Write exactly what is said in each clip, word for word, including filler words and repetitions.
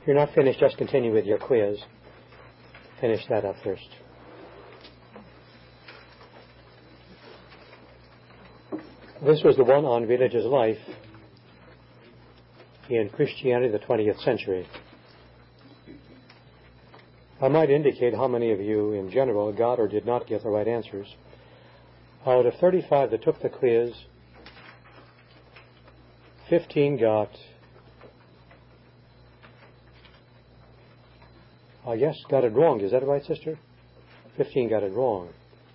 If you're not finished, just continue with your quiz. Finish that up first. This was the one on religious life in Christianity of the twentieth century. I might indicate how many of you in general got or did not get the right answers. Out of thirty-five that took the quiz, fifteen got, I guess, got it wrong. Is that right, sister? fifteen got it wrong.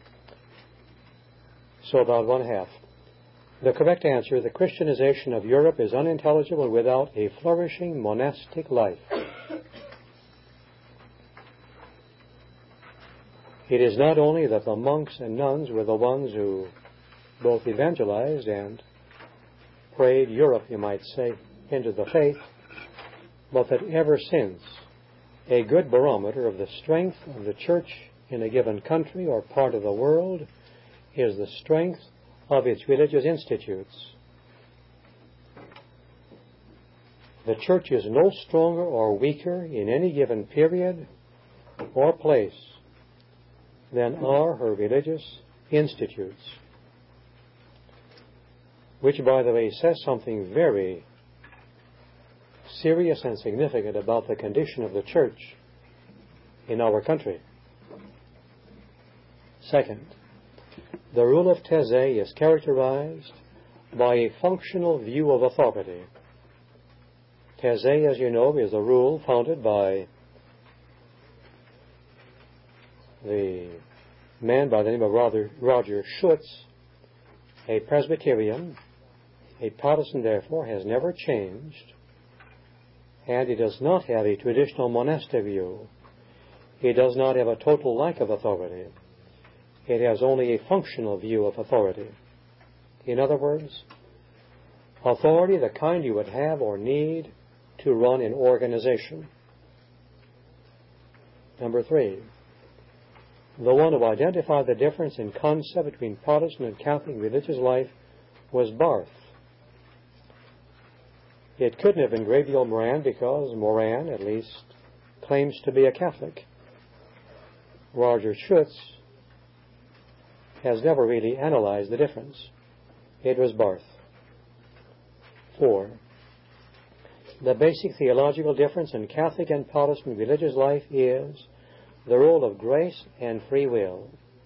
So about one half. The correct answer, the Christianization of Europe is unintelligible without a flourishing monastic life. It is not only that the monks and nuns were the ones who both evangelized and prayed Europe, you might say, into the faith, but that ever since, a good barometer of the strength of the church in a given country or part of the world is the strength of its religious institutes. The church is no stronger or weaker in any given period or place than are her religious institutes. Which, by the way, says something very serious and significant about the condition of the church in our country. Second, the rule of Taizé is characterized by a functional view of authority. Taizé, as you know, is a rule founded by the man by the name of Roger Schutz, a Presbyterian. A Protestant, therefore, has never changed, and he does not have a traditional monastic view. He does not have a total lack of authority. It has only a functional view of authority. In other words, authority the kind you would have or need to run an organization. Number three, the one who identified the difference in concept between Protestant and Catholic religious life was Barth. It couldn't have been Gabriel Moran because Moran, at least, claims to be a Catholic. Roger Schutz has never really analyzed the difference. It was Barth. Four, the basic theological difference in Catholic and Protestant religious life is the role of grace and free will.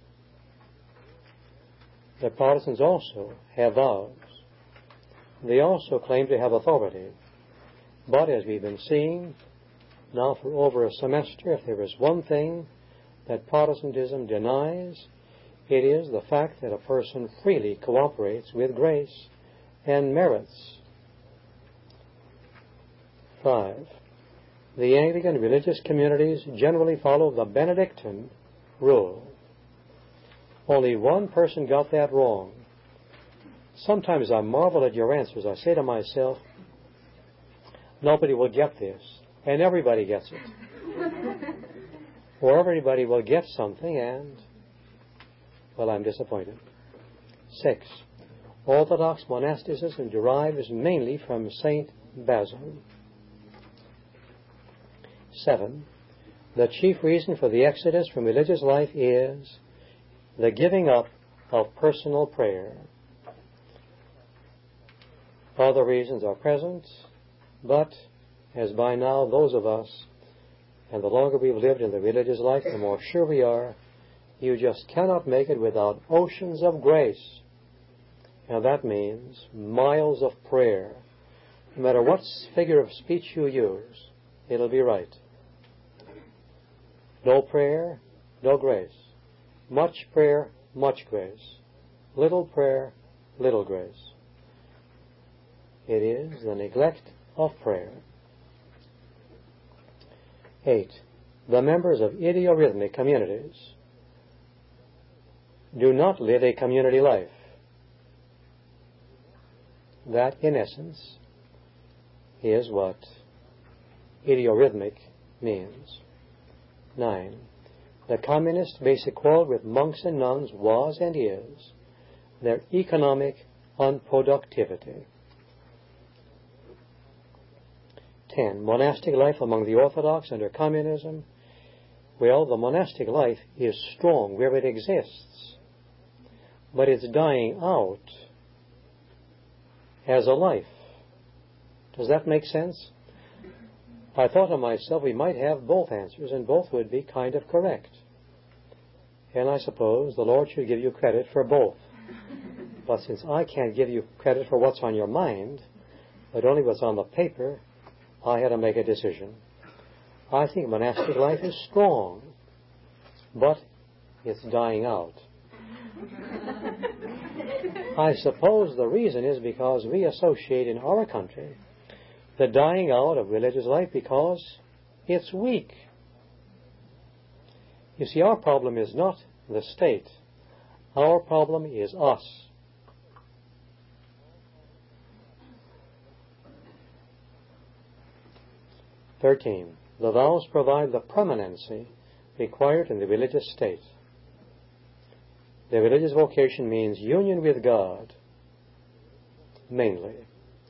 The Protestants also have vows. They also claim to have authority. But as we've been seeing now for over a semester, if there is one thing that Protestantism denies, it is the fact that a person freely cooperates with grace and merits. Five, the Anglican religious communities generally follow the Benedictine rule. Only one person got that wrong. Sometimes I marvel at your answers. I say to myself, nobody will get this, and everybody gets it. Or everybody will get something, and, well, I'm disappointed. Six, Orthodox monasticism derives mainly from Saint Basil. Seven, the chief reason for the exodus from religious life is the giving up of personal prayer. Other reasons are present, but as by now those of us, and the longer we've lived in the religious life, the more sure we are, you just cannot make it without oceans of grace. And that means miles of prayer. No matter what figure of speech you use, it'll be right. No prayer, no grace. Much prayer, much grace. Little prayer, little grace. It is the neglect of prayer. Eight, the members of idiorhythmic communities do not live a community life. That, in essence, is what idiorhythmic means. Nine, the communist basic quarrel with monks and nuns was and is their economic unproductivity. ten. Monastic life among the Orthodox under communism. Well, the monastic life is strong where it exists, but it's dying out as a life. Does that make sense? I thought to myself we might have both answers, and both would be kind of correct. And I suppose the Lord should give you credit for both. But since I can't give you credit for what's on your mind, but only what's on the paper, I had to make a decision. I think monastic life is strong, but it's dying out. I suppose the reason is because we associate in our country the dying out of religious life because it's weak. You see, our problem is not the state. Our problem is us. Thirteen. The vows provide the permanency required in the religious state. The religious vocation means union with God, mainly.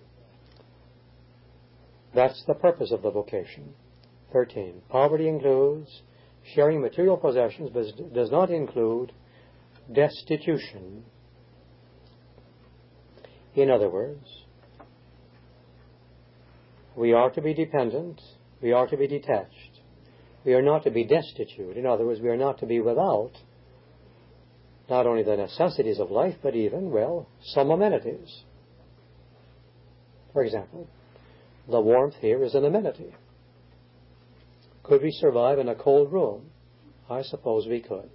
That's the purpose of the vocation. Thirteen. Poverty includes sharing material possessions, but does not include destitution. In other words, we are to be dependent, we are to be detached. We are not to be destitute. In other words, we are not to be without not only the necessities of life, but even, well, some amenities. For example, the warmth here is an amenity. Could we survive in a cold room? I suppose we could.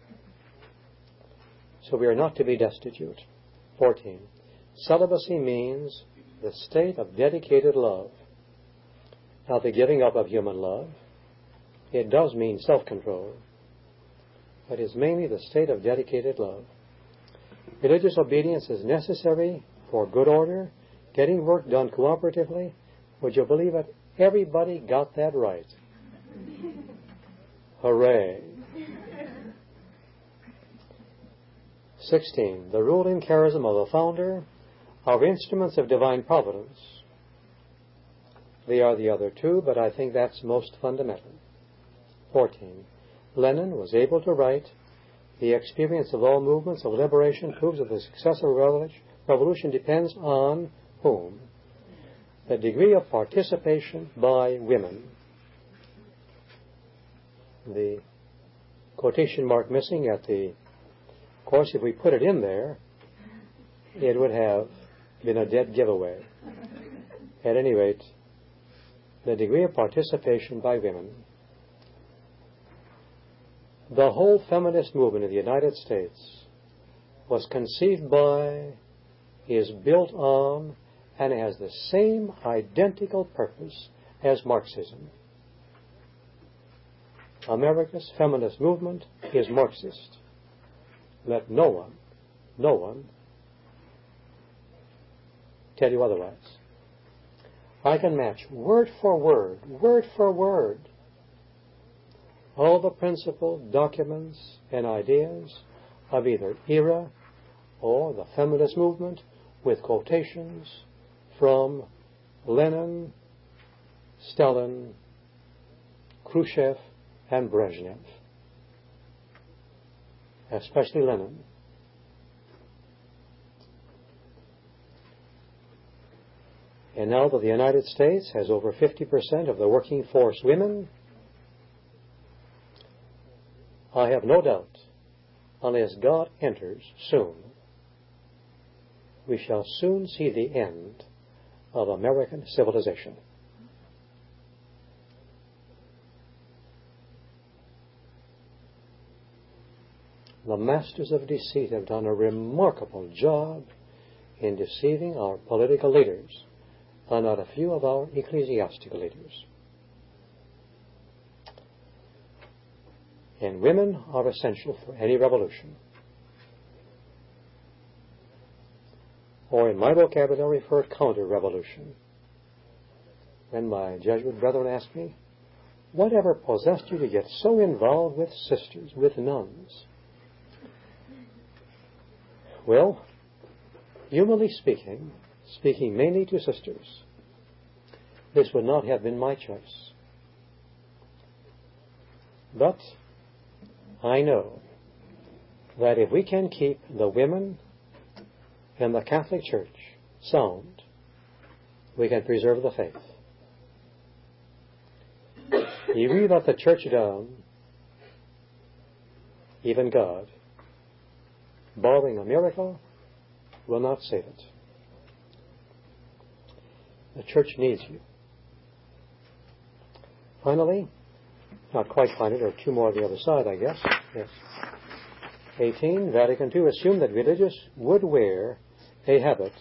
So we are not to be destitute. Fourteen. Celibacy means the state of dedicated love. Now, the giving up of human love, it does mean self-control, but it's mainly the state of dedicated love. Religious obedience is necessary for good order, getting work done cooperatively. Would you believe it? Everybody got that right. Hooray. Sixteen. The ruling charism of the founder are instruments of divine providence. They are the other two, but I think that's most fundamental. Fourteen. Lenin was able to write, "The experience of all movements of liberation proves that the success of a revolution depends on whom? The degree of participation by women." The quotation mark missing at the, of course, if we put it in there, it would have been a dead giveaway. At any rate, the degree of participation by women. The whole feminist movement in the United States was conceived by, is built on, and has the same identical purpose as Marxism. America's feminist movement is Marxist. Let no one, no one tell you otherwise. I can match word for word, word for word, all the principal documents and ideas of either era or the feminist movement with quotations from Lenin, Stalin, Khrushchev, and Brezhnev, especially Lenin. And now that the United States has over fifty percent of the working force women, I have no doubt, unless God enters soon, we shall soon see the end of American civilization. The masters of deceit have done a remarkable job in deceiving our political leaders, and not a few of our ecclesiastical leaders. And women are essential for any revolution. Or in my vocabulary, for a counter-revolution. When my Jesuit brethren asked me, whatever possessed you to get so involved with sisters, with nuns? Well, humanly speaking, speaking mainly to sisters, this would not have been my choice. But I know that if we can keep the women in the Catholic Church sound, we can preserve the faith. If we let the church down, even God, barring a miracle, will not save it. The church needs you. Finally, not quite finally, there are two more on the other side, I guess. Yes. eighteen, Vatican two assumed that religious would wear a habit.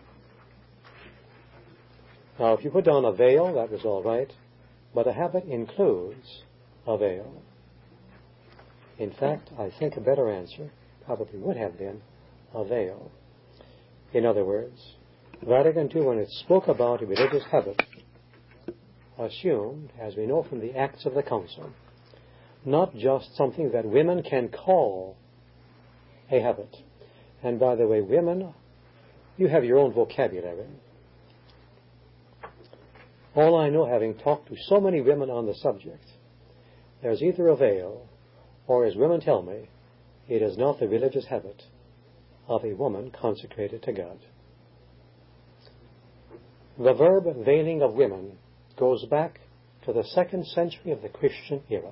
Now, if you put down a veil, that was all right, but a habit includes a veil. In fact, I think a better answer probably would have been a veil. In other words, Vatican two, when it spoke about a religious habit, assumed, as we know from the Acts of the Council, not just something that women can call a habit. And by the way, women, you have your own vocabulary. All I know, having talked to so many women on the subject, there's either a veil, or as women tell me, it is not the religious habit of a woman consecrated to God. The verb veiling of women goes back to the second century of the Christian era.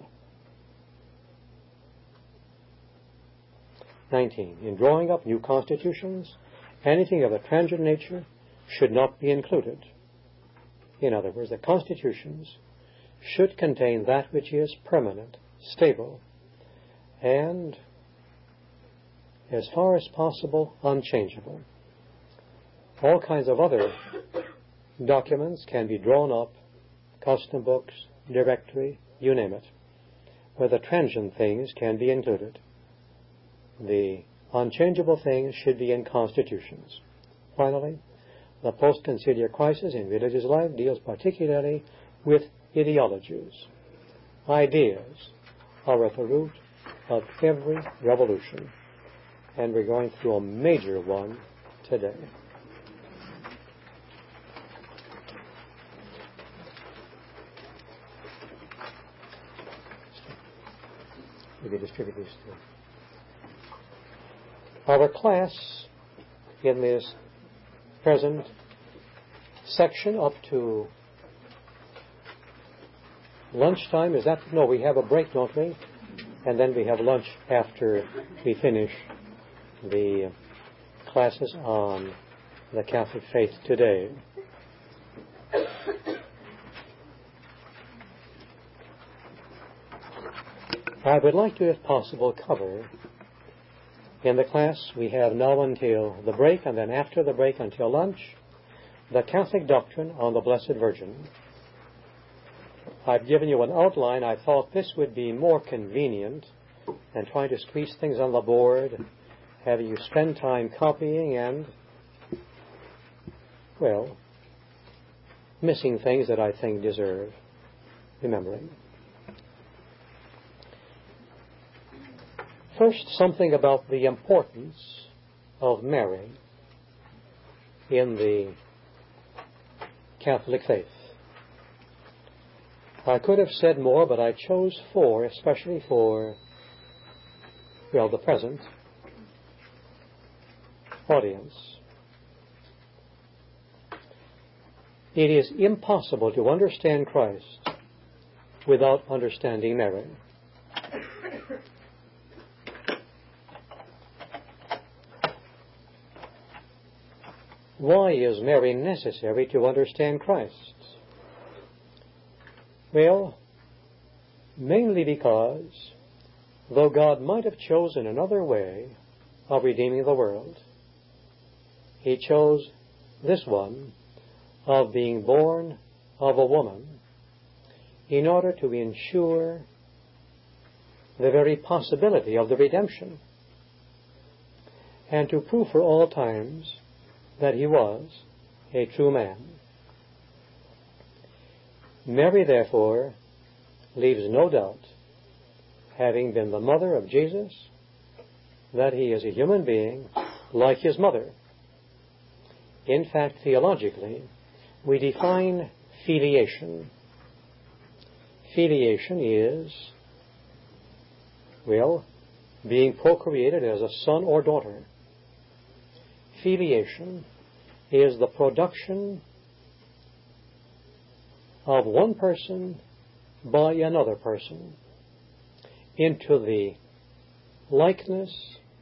nineteen. In drawing up new constitutions, anything of a transient nature should not be included. In other words, the constitutions should contain that which is permanent, stable, and, as far as possible, unchangeable. All kinds of other documents can be drawn up, custom books, directory, you name it, where the transient things can be included. The unchangeable things should be in constitutions. Finally, the post-conciliar crisis in religious life deals particularly with ideologies. Ideas are at the root of every revolution, and we're going through a major one today. We can distribute these two. Our class in this present section up to lunchtime, is that? No, we have a break, don't we? And then we have lunch after we finish the classes on the Catholic faith today. I would like to, if possible, cover in the class we have now until the break, and then after the break until lunch, the Catholic doctrine on the Blessed Virgin. I've given you an outline. I thought this would be more convenient than trying to squeeze things on the board, having you spend time copying and, well, missing things that I think deserve remembering. First, something about the importance of Mary in the Catholic faith. I could have said more, but I chose four, especially for, well, the present audience. It is impossible to understand Christ without understanding Mary. Why is Mary necessary to understand Christ? Well, mainly because, though God might have chosen another way of redeeming the world, He chose this one of being born of a woman in order to ensure the very possibility of the redemption and to prove for all times that He was a true man. Mary, therefore, leaves no doubt, having been the mother of Jesus, that He is a human being like His mother. In fact, theologically, we define filiation. Filiation is, well, being procreated as a son or daughter. Filiation is the production of one person by another person into the likeness,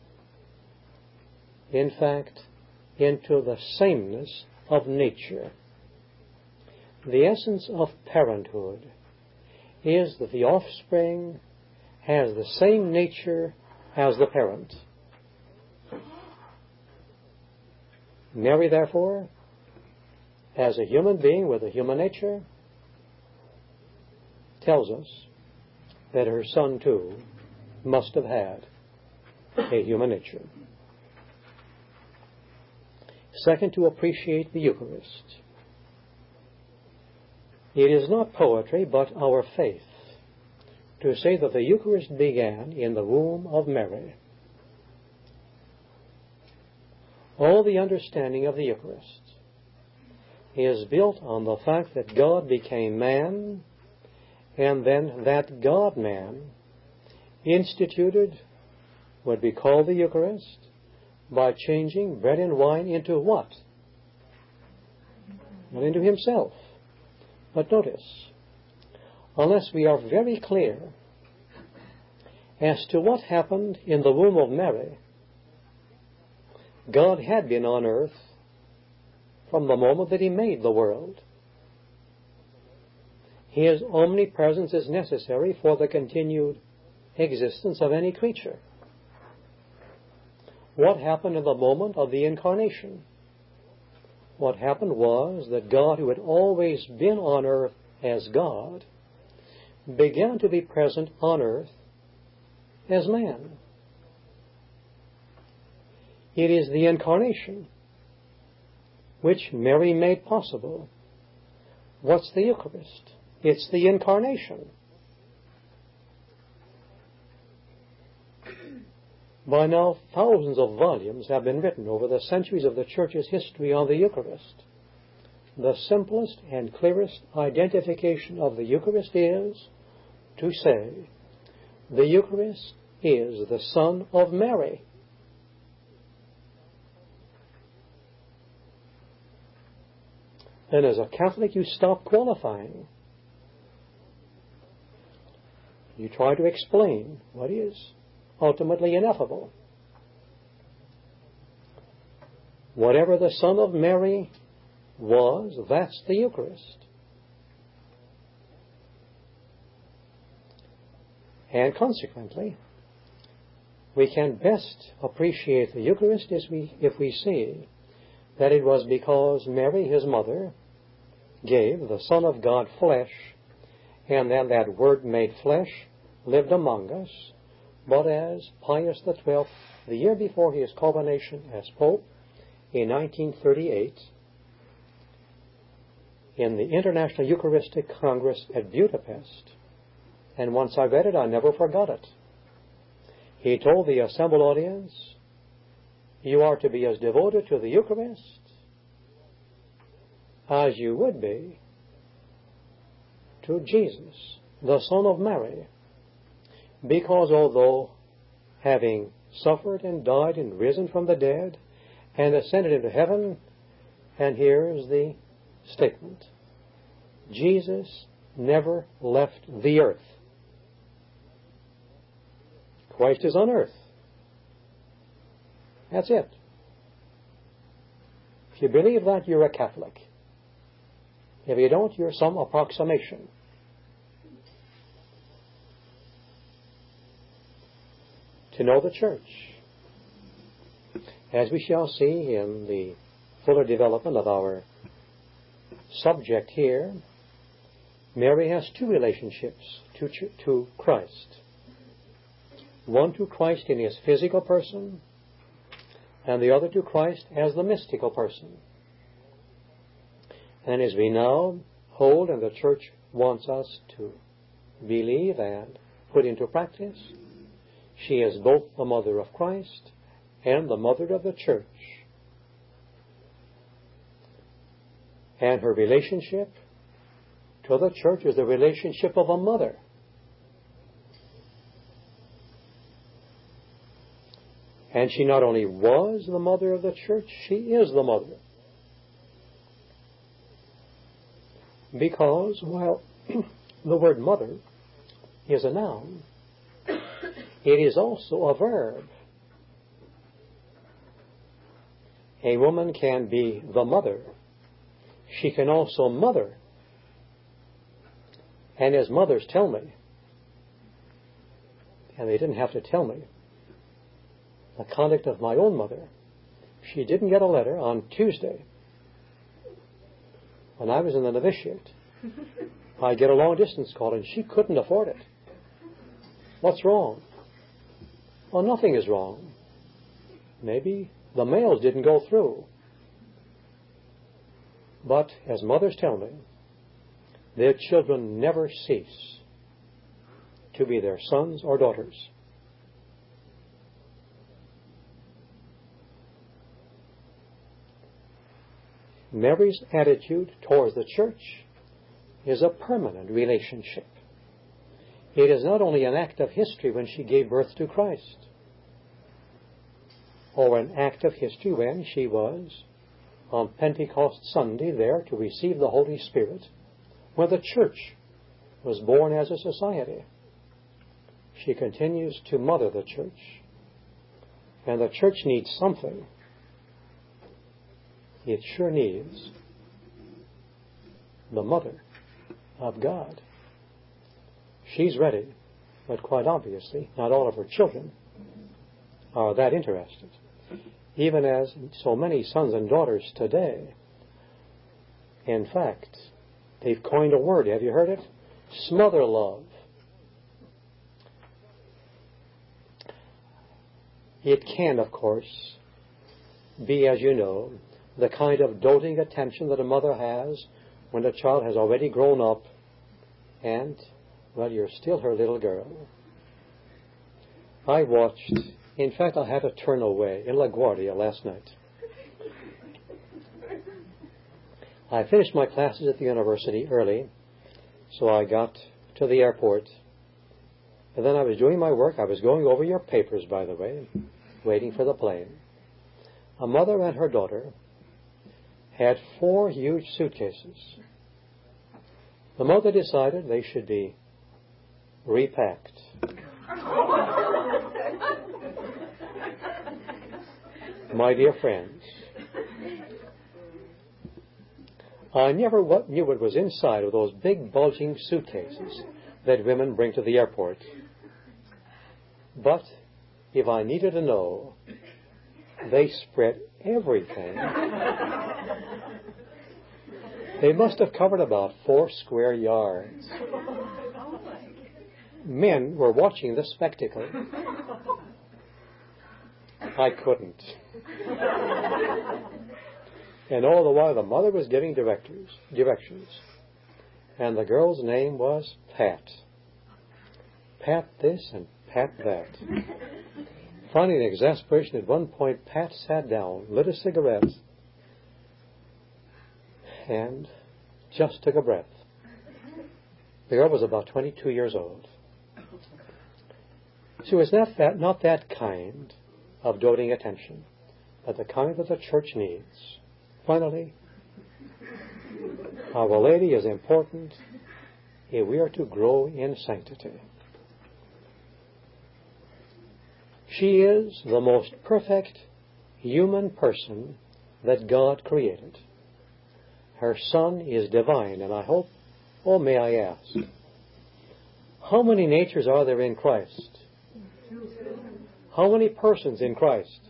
in fact, into the sameness of nature. The essence of parenthood is that the offspring has the same nature as the parent. Mary, therefore, as a human being with a human nature, tells us that her son, too, must have had a human nature. Second, to appreciate the Eucharist. It is not poetry, but our faith, to say that the Eucharist began in the womb of Mary. All the understanding of the Eucharist is built on the fact that God became man, and then that God-man instituted what we call the Eucharist by changing bread and wine into what? Not into himself. But notice, unless we are very clear as to what happened in the womb of Mary, God had been on earth from the moment that he made the world. His omnipresence is necessary for the continued existence of any creature. What happened in the moment of the incarnation? What happened was that God, who had always been on earth as God, began to be present on earth as man. It is the incarnation which Mary made possible. What's the Eucharist? It's the incarnation. By now, thousands of volumes have been written over the centuries of the Church's history on the Eucharist. The simplest and clearest identification of the Eucharist is to say, the Eucharist is the Son of Mary. And as a Catholic, you stop qualifying. You try to explain what is ultimately ineffable. Whatever the Son of Mary was, that's the Eucharist. And consequently, we can best appreciate the Eucharist as we, if we see that it was because Mary, his mother, gave the Son of God flesh, and then that Word made flesh lived among us. But as Pius the Twelfth, the year before his coronation as Pope, in nineteen thirty-eight, in the International Eucharistic Congress at Budapest, and once I read it, I never forgot it. He told the assembled audience, you are to be as devoted to the Eucharist as you would be to Jesus, the Son of Mary. Because although, having suffered and died and risen from the dead and ascended into heaven, and here's the statement, Jesus never left the earth. Christ is on earth. That's it. If you believe that, you're a Catholic. If you don't, you're some approximation. To know the Church, as we shall see in the fuller development of our subject here, Mary has two relationships to, to Christ. One to Christ in his physical person, and the other to Christ as the mystical person. And as we now hold, and the Church wants us to believe and put into practice, she is both the mother of Christ and the mother of the Church. And her relationship to the church is the relationship of a mother. And she not only was the mother of the church, she is the mother. Because, while the word mother is a noun, it is also a verb. A woman can be the mother. She can also mother. And as mothers tell me, and they didn't have to tell me, the conduct of my own mother, she didn't get a letter on Tuesday. When I was in the novitiate, I'd get a long-distance call, and she couldn't afford it. What's wrong? Well, nothing is wrong. Maybe the mails didn't go through. But, as mothers tell me, their children never cease to be their sons or daughters. Mary's attitude towards the church is a permanent relationship. It is not only an act of history when she gave birth to Christ, or an act of history when she was on Pentecost Sunday there to receive the Holy Spirit, when the church was born as a society. She continues to mother the church, and the church needs something. It sure needs the mother of God. She's ready, but quite obviously, not all of her children are that interested. Even as so many sons and daughters today, in fact, they've coined a word. Have you heard it? Smother love. It can, of course, be, as you know, the kind of doting attention that a mother has when the child has already grown up and, well, you're still her little girl. I watched, in fact, I had to turn away in LaGuardia last night. I finished my classes at the university early, so I got to the airport, and then I was doing my work. I was going over your papers, by the way, waiting for the plane. A mother and her daughter had four huge suitcases. The mother decided they should be repacked. My dear friends, I never knew what was inside of those big bulging suitcases that women bring to the airport. But if I needed to know, they spread everything. They must have covered about four square yards. Men were watching the spectacle. I couldn't. And all the while the mother was giving directors, directions. And the girl's name was Pat. Pat this and Pat that. Finding exasperation, at one point Pat sat down, lit a cigarette, and just took a breath. The girl was about twenty-two years old. She was not that, not that kind of doting attention, but the kind that the church needs. Finally, Our Lady is important if we are to grow in sanctity. She is the most perfect human person that God created. Her Son is divine, and I hope, oh, may I ask, how many natures are there in Christ? How many persons in Christ?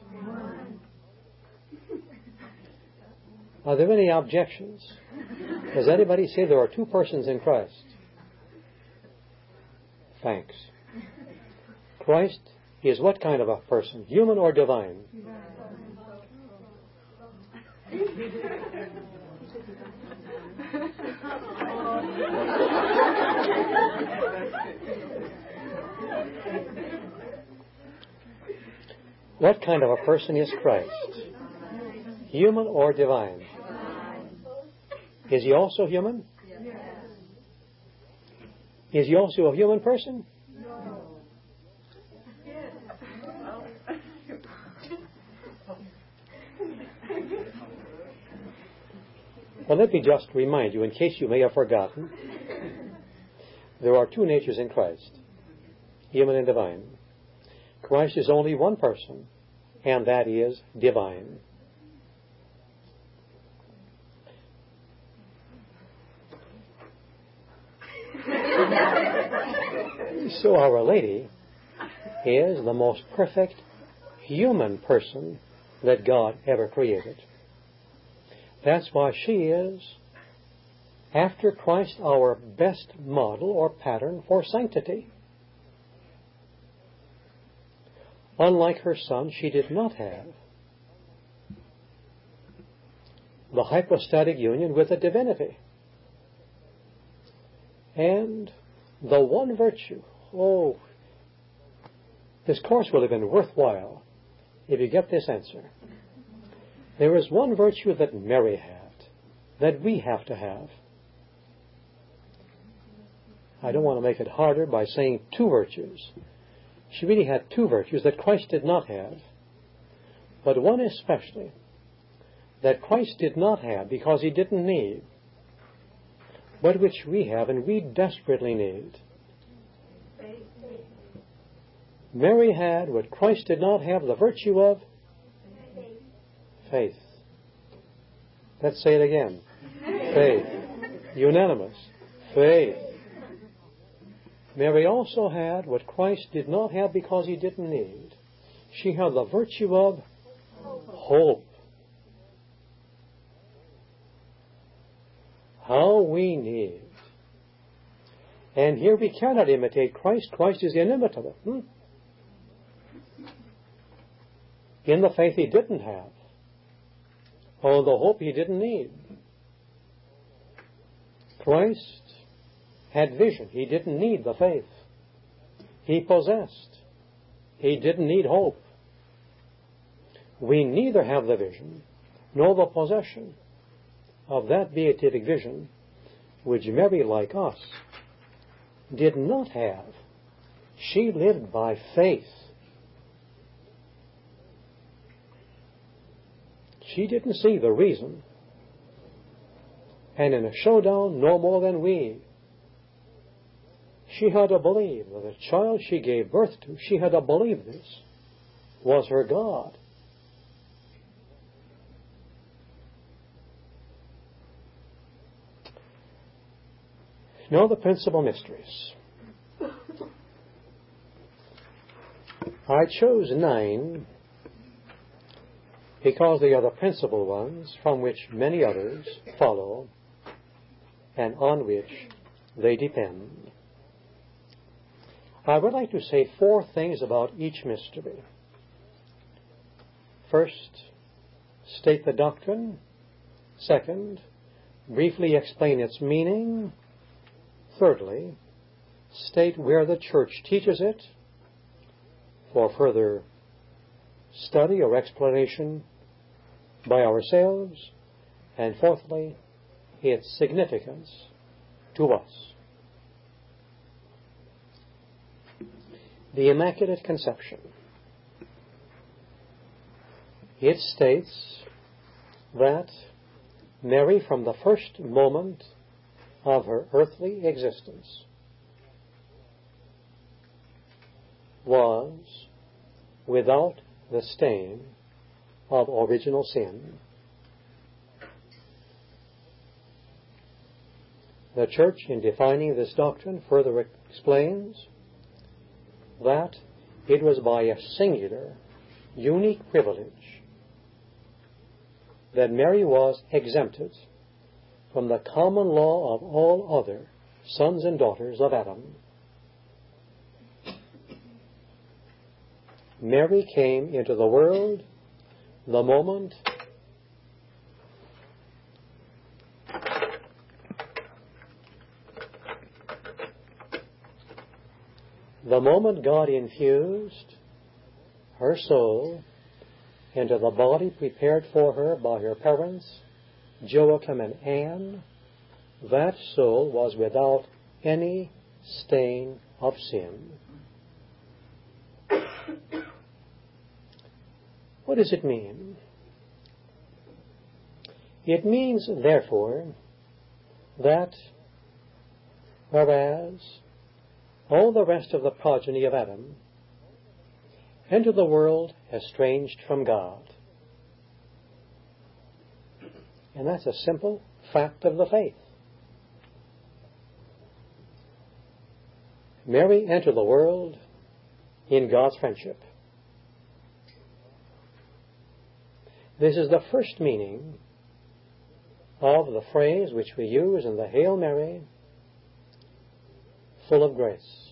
Are there any objections? Does anybody say there are two persons in Christ? Thanks. Christ is what kind of a person? Human or divine? What kind of a person is Christ? Human or divine? Is he also human? Is he also a human person? No. Well, let me just remind you, in case you may have forgotten, there are two natures in Christ, human and divine. Christ is only one person, and that is divine. So Our Lady is the most perfect human person that God ever created. That's why she is, after Christ, our best model or pattern for sanctity. Unlike her Son, she did not have the hypostatic union with the divinity. And the one virtue, oh, this course will have been worthwhile if you get this answer. There is one virtue that Mary had, that we have to have. I don't want to make it harder by saying two virtues. She really had two virtues that Christ did not have, but one especially that Christ did not have because he didn't need, but which we have and we desperately need. Mary had what Christ did not have, the virtue of faith. Let's say it again. Faith. Unanimous. Faith. Mary also had what Christ did not have because he didn't need. She had the virtue of hope. How we need. And here we cannot imitate Christ. Christ is inimitable. Hmm? In the faith he didn't have. Or the hope he didn't need. Christ had vision. He didn't need the faith. He possessed. He didn't need hope. We neither have the vision nor the possession of that beatific vision which Mary, like us, did not have. She lived by faith. She didn't see the reason. And in a showdown, no more than we. She had to believe that the child she gave birth to, she had to believe this, was her God. Know the principal mysteries. I chose nine because they are the principal ones from which many others follow and on which they depend. I would like to say four things about each mystery. First, state the doctrine. Second, briefly explain its meaning. Thirdly, state where the Church teaches it for further study or explanation by ourselves. And fourthly, its significance to us. The Immaculate Conception. It states that Mary, from the first moment of her earthly existence, was without the stain of original sin. The Church, in defining this doctrine, further explains that it was by a singular, unique privilege that Mary was exempted from the common law of all other sons and daughters of Adam. Mary came into the world the moment the moment God infused her soul into the body prepared for her by her parents, Joachim and Anne. That soul was without any stain of sin. What does it mean? It means, therefore, that whereas all the rest of the progeny of Adam entered the world estranged from God, and that's a simple fact of the faith. Mary entered the world in God's friendship. This is the first meaning of the phrase which we use in the Hail Mary, full of grace.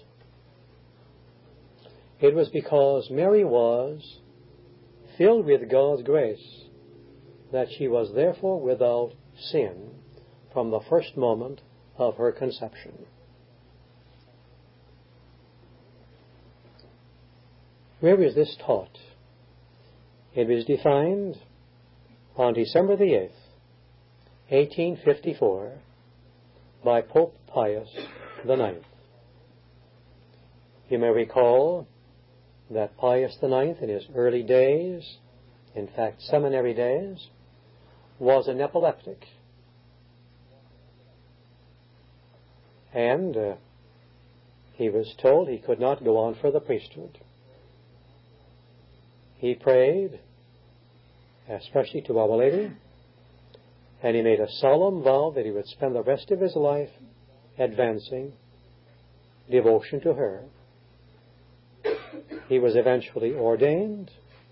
It was because Mary was filled with God's grace that she was therefore without sin from the first moment of her conception. Where is this taught? It was defined on December the eighth, eighteen fifty-four, by Pope Pius the ninth. You may recall that Pius the ninth, in his early days, in fact seminary days, was an epileptic. And uh, he was told he could not go on for the priesthood. He prayed, especially to Our Lady, and he made a solemn vow that he would spend the rest of his life advancing devotion to her. He was eventually ordained.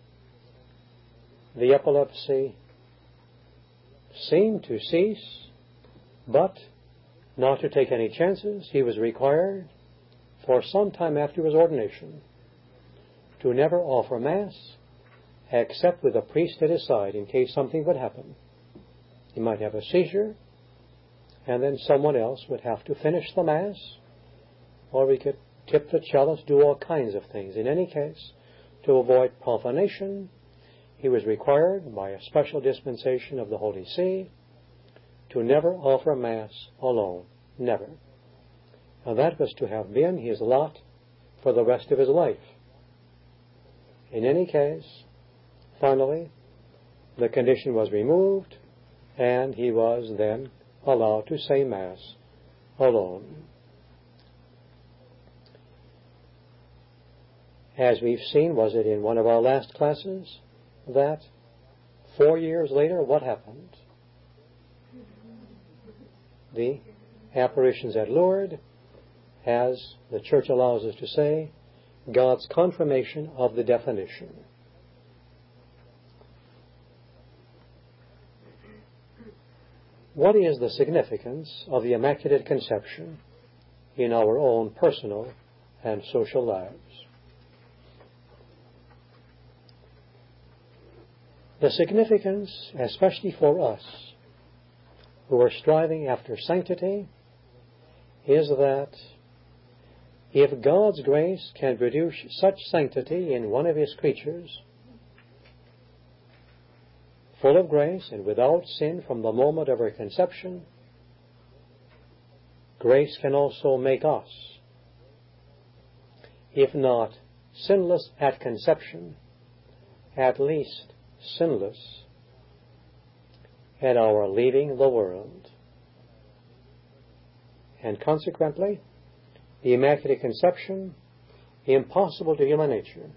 The epilepsy seemed to cease, but not to take any chances. He was required for some time after his ordination to never offer Mass except with a priest at his side in case something would happen. He might have a seizure, and then someone else would have to finish the Mass, or we could tip the chalice, do all kinds of things. In any case, to avoid profanation, he was required by a special dispensation of the Holy See to never offer Mass alone. Never. And that was to have been his lot for the rest of his life. In any case, finally, the condition was removed, and he was then allowed to say Mass alone. As we've seen, was it in one of our last classes, that four years later, what happened? The apparitions at Lourdes, as the Church allows us to say, God's confirmation of the definition. What is the significance of the Immaculate Conception in our own personal and social lives? The significance, especially for us who are striving after sanctity, is that if God's grace can produce such sanctity in one of His creatures, full of grace and without sin from the moment of her conception, grace can also make us, if not sinless at conception, at least sinless at our leaving the world. And consequently, the Immaculate Conception, impossible to human nature.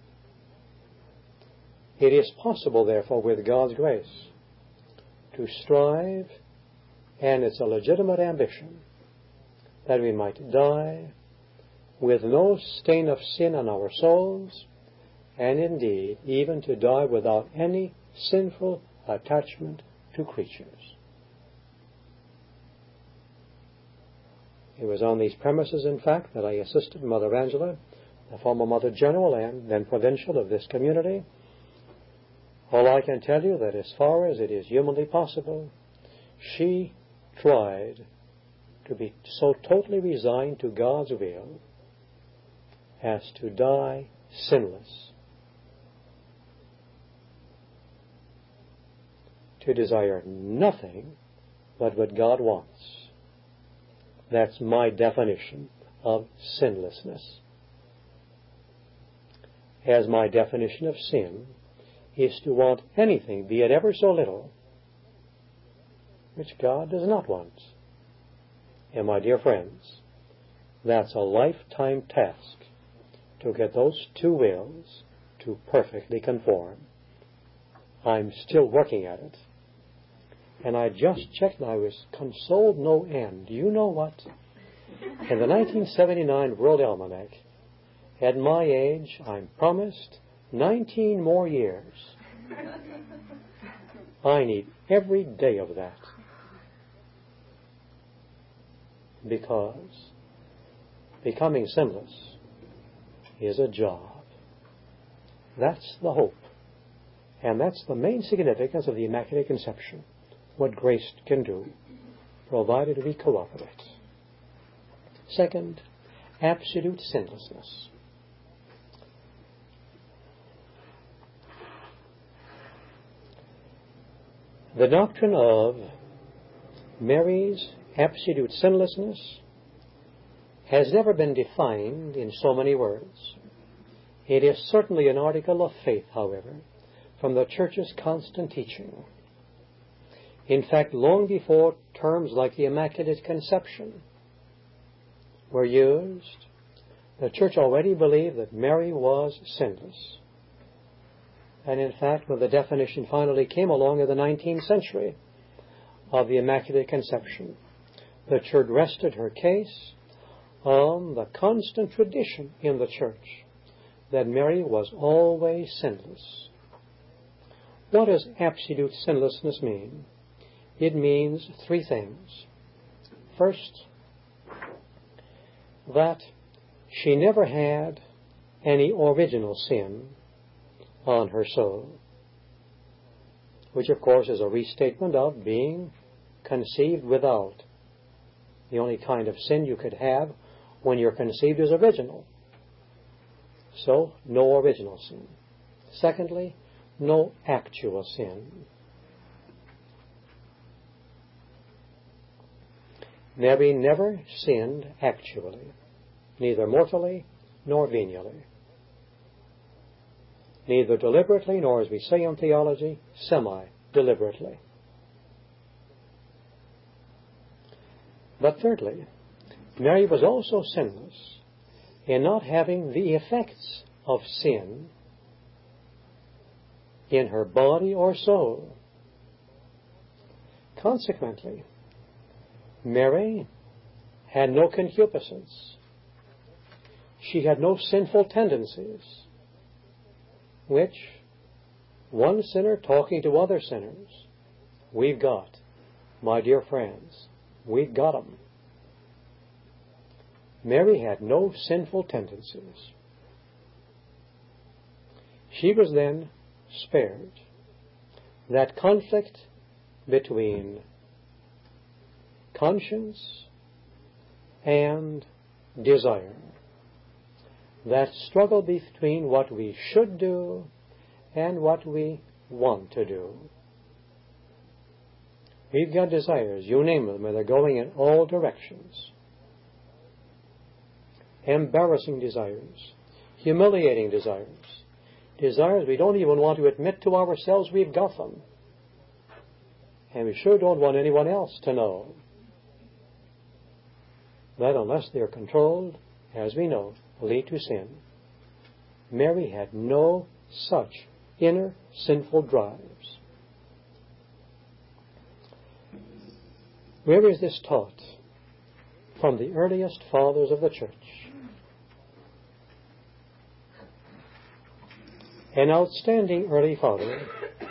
It is possible, therefore, with God's grace, to strive, and it's a legitimate ambition, that we might die with no stain of sin on our souls, and indeed, even to die without any sinful attachment to creatures. It was on these premises, in fact, that I assisted Mother Angela, the former Mother General and then Provincial of this community. All I can tell you that as far as it is humanly possible, she tried to be so totally resigned to God's will as to die sinless, to desire nothing but what God wants. That's my definition of sinlessness. As my definition of sin is to want anything, be it ever so little, which God does not want. And my dear friends, that's a lifetime task to get those two wills to perfectly conform. I'm still working at it. And I just checked and I was consoled no end. Do you know what? In the nineteen seventy-nine World Almanac, at my age, I'm promised nineteen more years. I need every day of that. Because becoming sinless is a job. That's the hope. And that's the main significance of the Immaculate Conception. What grace can do, provided we cooperate. Second, absolute sinlessness. The doctrine of Mary's absolute sinlessness has never been defined in so many words. It is certainly an article of faith, however, from the Church's constant teaching. In fact, long before terms like the Immaculate Conception were used, the Church already believed that Mary was sinless. And in fact, when the definition finally came along in the nineteenth century of the Immaculate Conception, the Church rested her case on the constant tradition in the Church that Mary was always sinless. What does absolute sinlessness mean? It means three things. First, that she never had any original sin on her soul, which of course is a restatement of being conceived without. The only kind of sin you could have when you're conceived is original. So, no original sin. Secondly, no actual sin. Mary never sinned actually, neither mortally nor venially. Neither deliberately nor, as we say in theology, semi-deliberately. But thirdly, Mary was also sinless in not having the effects of sin in her body or soul. Consequently, Mary had no concupiscence. She had no sinful tendencies, which one sinner talking to other sinners, we've got. My dear friends, we've got them. Mary had no sinful tendencies. She was then spared that conflict between conscience and desire, that struggle between what we should do and what we want to do. We've got desires, you name them, and they're going in all directions. Embarrassing desires, humiliating desires, desires we don't even want to admit to ourselves we've got them. And we sure don't want anyone else to know that unless they are controlled, as we know, lead to sin. Mary had no such inner sinful drives. Where is this taught? From the earliest fathers of the Church. An outstanding early father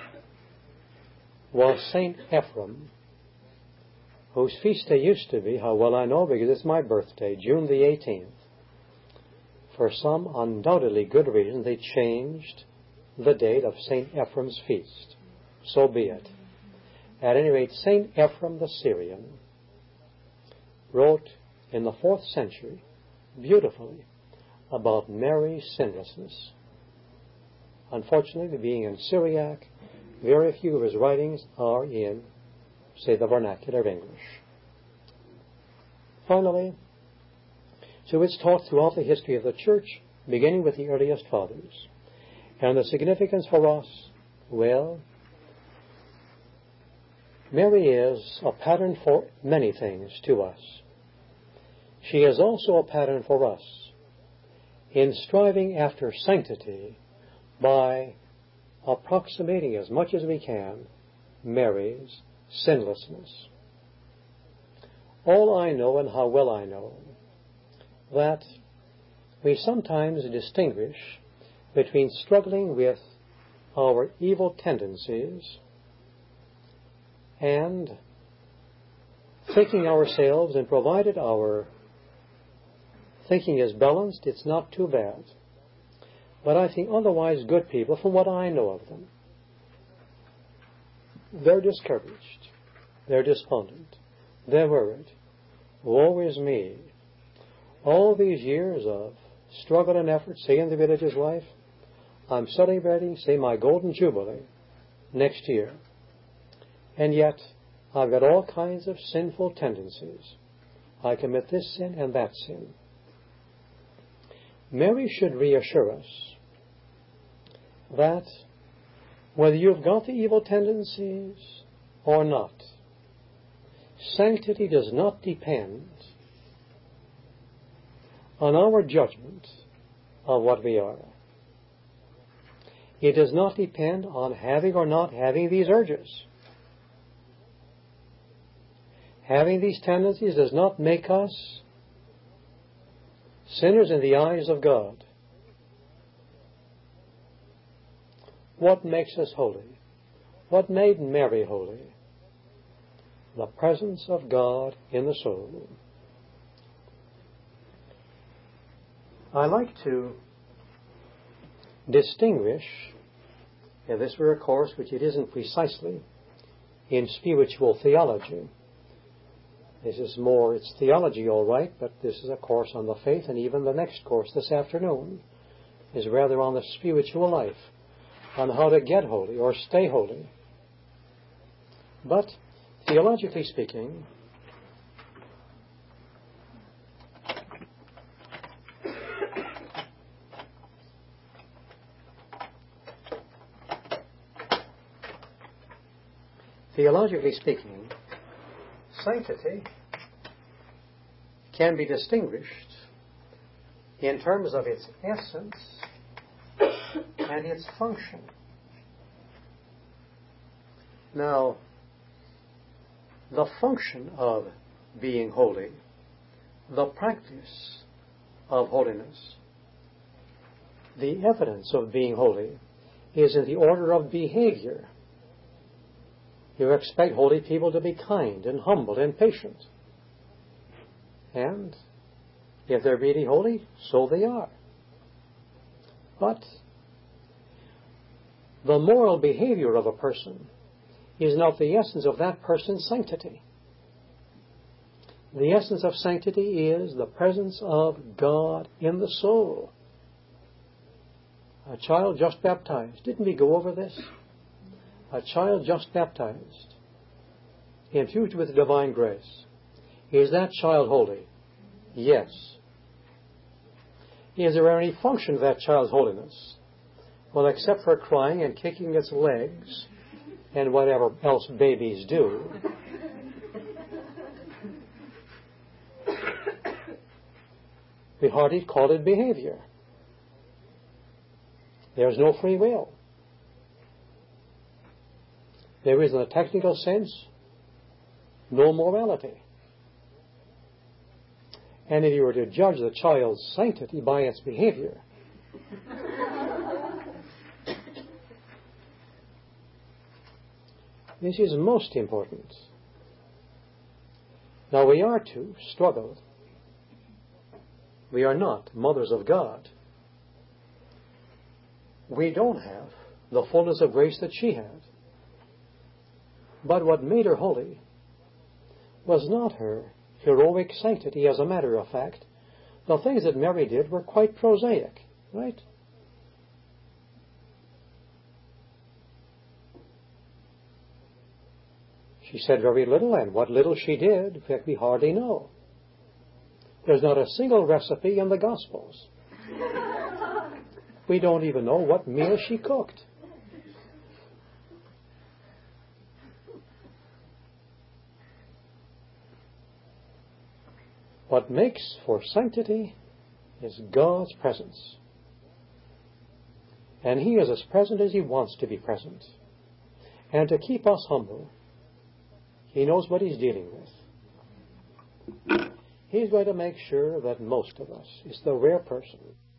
was Saint Ephrem, whose feast day used to be, how well I know because it's my birthday, June the eighteenth. For some undoubtedly good reason, they changed the date of Saint Ephrem's feast. So be it. At any rate, Saint Ephrem the Syrian wrote in the fourth century beautifully about Mary's sinlessness. Unfortunately, being in Syriac, very few of his writings are in, say, the vernacular English. Finally, So it's taught throughout the history of the church, beginning with the earliest fathers. And the significance for us, well, Mary is a pattern for many things to us. She is also a pattern for us in striving after sanctity by approximating as much as we can Mary's sinlessness. All I know, and how well I know, that we sometimes distinguish between struggling with our evil tendencies and thinking ourselves, and provided our thinking is balanced, it's not too bad. But I think otherwise good people, from what I know of them, they're discouraged, they're despondent, they're worried. Woe is me. All these years of struggle and effort, say in the village's life, I'm celebrating, say, my golden jubilee next year. And yet, I've got all kinds of sinful tendencies. I commit this sin and that sin. Mary should reassure us that whether you've got the evil tendencies or not, sanctity does not depend on our judgment of what we are. It does not depend on having or not having these urges. Having these tendencies does not make us sinners in the eyes of God. What makes us holy? What made Mary holy? The presence of God in the soul. I like to distinguish, if this were a course, which it isn't precisely, in spiritual theology. This is more, it's theology all right, but this is a course on the faith, and even the next course this afternoon is rather on the spiritual life, on how to get holy or stay holy. But, theologically speaking, theologically speaking, sanctity can be distinguished in terms of its essence and its function. Now, the function of being holy, the practice of holiness, the evidence of being holy is in the order of behavior. You expect holy people to be kind and humble and patient. And if they're really holy, so they are. But the moral behavior of a person is not the essence of that person's sanctity. The essence of sanctity is the presence of God in the soul. A child just baptized. Didn't we go over this? A child just baptized, infused with divine grace. Is that child holy? Yes. Is there any function of that child's holiness? Well, except for crying and kicking its legs and whatever else babies do. We hardly call it behavior. There's no free will. There is, in a technical sense, no morality. And if you were to judge the child's sanctity by its behavior, this is most important. Now, we are to struggle. We are not mothers of God. We don't have the fullness of grace that she had. But what made her holy was not her heroic sanctity, as a matter of fact. The things that Mary did were quite prosaic, right? She said very little, and what little she did, in fact, we hardly know. There's not a single recipe in the Gospels. We don't even know what meal she cooked. What makes for sanctity is God's presence. And He is as present as He wants to be present. And to keep us humble, He knows what He's dealing with. He's going to make sure that most of us, it's the rare person,